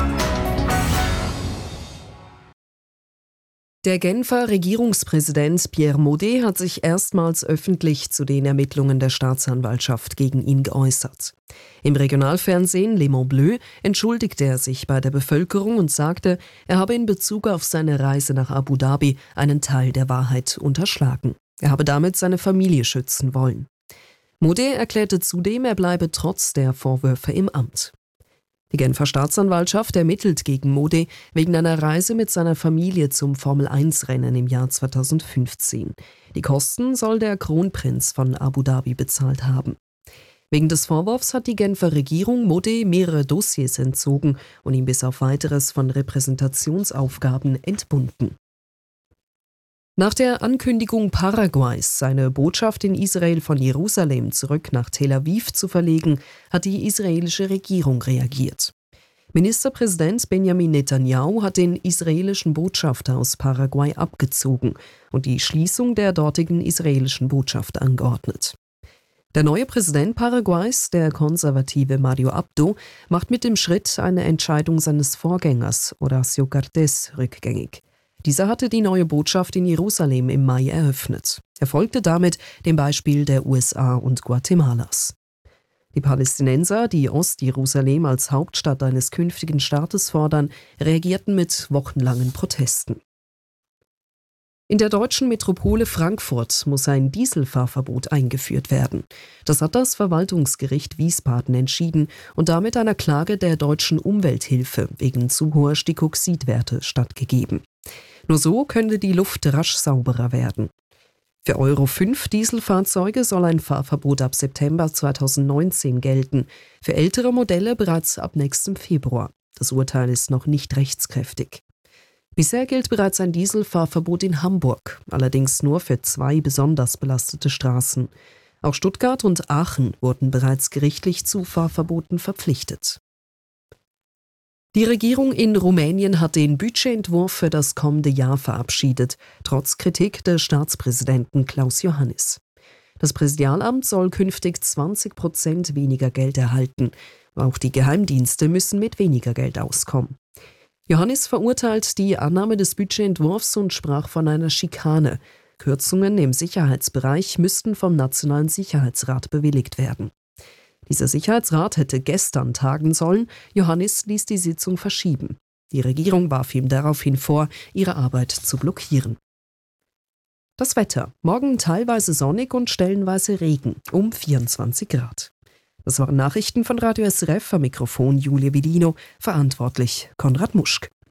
Der Genfer Regierungspräsident Pierre Maudet hat sich erstmals öffentlich zu den Ermittlungen der Staatsanwaltschaft gegen ihn geäußert. Im Regionalfernsehen Le Mans Bleu entschuldigte er sich bei der Bevölkerung und sagte, er habe in Bezug auf seine Reise nach Abu Dhabi einen Teil der Wahrheit unterschlagen. Er habe damit seine Familie schützen wollen. Maudet erklärte zudem, er bleibe trotz der Vorwürfe im Amt. Die Genfer Staatsanwaltschaft ermittelt gegen Maudet wegen einer Reise mit seiner Familie zum Formel-1-Rennen im Jahr 2015. Die Kosten soll der Kronprinz von Abu Dhabi bezahlt haben. Wegen des Vorwurfs hat die Genfer Regierung Maudet mehrere Dossiers entzogen und ihn bis auf Weiteres von Repräsentationsaufgaben entbunden. Nach der Ankündigung Paraguays, seine Botschaft in Israel von Jerusalem zurück nach Tel Aviv zu verlegen, hat die israelische Regierung reagiert. Ministerpräsident Benjamin Netanyahu hat den israelischen Botschafter aus Paraguay abgezogen und die Schließung der dortigen israelischen Botschaft angeordnet. Der neue Präsident Paraguays, der konservative Mario Abdo, macht mit dem Schritt eine Entscheidung seines Vorgängers, Horacio Cartes, rückgängig. Dieser hatte die neue Botschaft in Jerusalem im Mai eröffnet. Er folgte damit dem Beispiel der USA und Guatemalas. Die Palästinenser, die Ostjerusalem als Hauptstadt eines künftigen Staates fordern, reagierten mit wochenlangen Protesten. In der deutschen Metropole Frankfurt muss ein Dieselfahrverbot eingeführt werden. Das hat das Verwaltungsgericht Wiesbaden entschieden und damit einer Klage der Deutschen Umwelthilfe wegen zu hoher Stickoxidwerte stattgegeben. Nur so könnte die Luft rasch sauberer werden. Für Euro 5 Dieselfahrzeuge soll ein Fahrverbot ab September 2019 gelten, für ältere Modelle bereits ab nächstem Februar. Das Urteil ist noch nicht rechtskräftig. Bisher gilt bereits ein Dieselfahrverbot in Hamburg, allerdings nur für 2 besonders belastete Straßen. Auch Stuttgart und Aachen wurden bereits gerichtlich zu Fahrverboten verpflichtet. Die Regierung in Rumänien hat den Budgetentwurf für das kommende Jahr verabschiedet, trotz Kritik des Staatspräsidenten Klaus Iohannis. Das Präsidialamt soll künftig 20% weniger Geld erhalten. Auch die Geheimdienste müssen mit weniger Geld auskommen. Iohannis verurteilt die Annahme des Budgetentwurfs und sprach von einer Schikane. Kürzungen im Sicherheitsbereich müssten vom Nationalen Sicherheitsrat bewilligt werden. Dieser Sicherheitsrat hätte gestern tagen sollen, Iohannis ließ die Sitzung verschieben. Die Regierung warf ihm daraufhin vor, ihre Arbeit zu blockieren. Das Wetter: Morgen teilweise sonnig und stellenweise Regen, um 24 Grad. Das waren Nachrichten von Radio SRF, am Mikrofon Julia Vidino, verantwortlich Konrad Muschk.